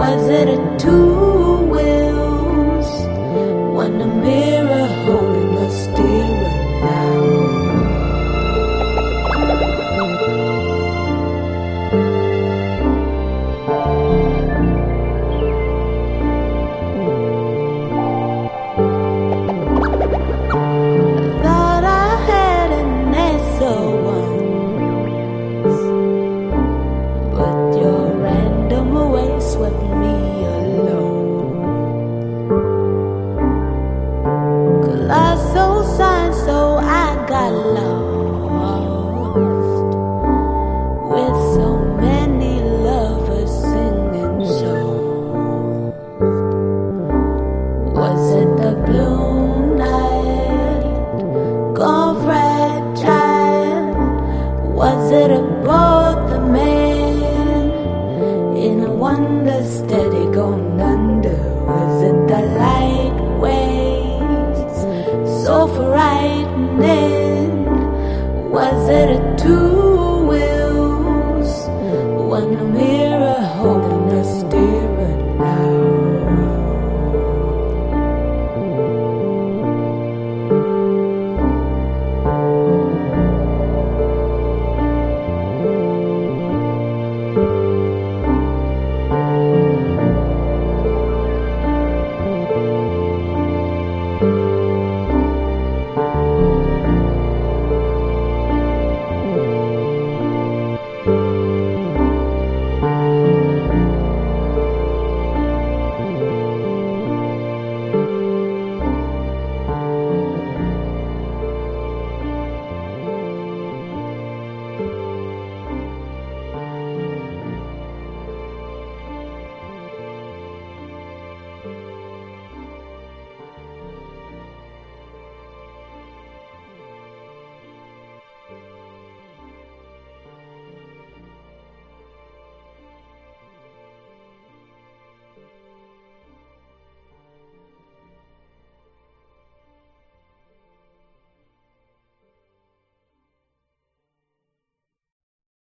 Was it a two wheels when the mirror holding the steering now? Thought I had an answer once, but your random away swept me alone. Colossal sign, so I got lost with so many lovers singing songs. Was it the blue night gone fragile? Was it aboard the man in a wonder steady going under? Was it the light waves so frightening? Was it a two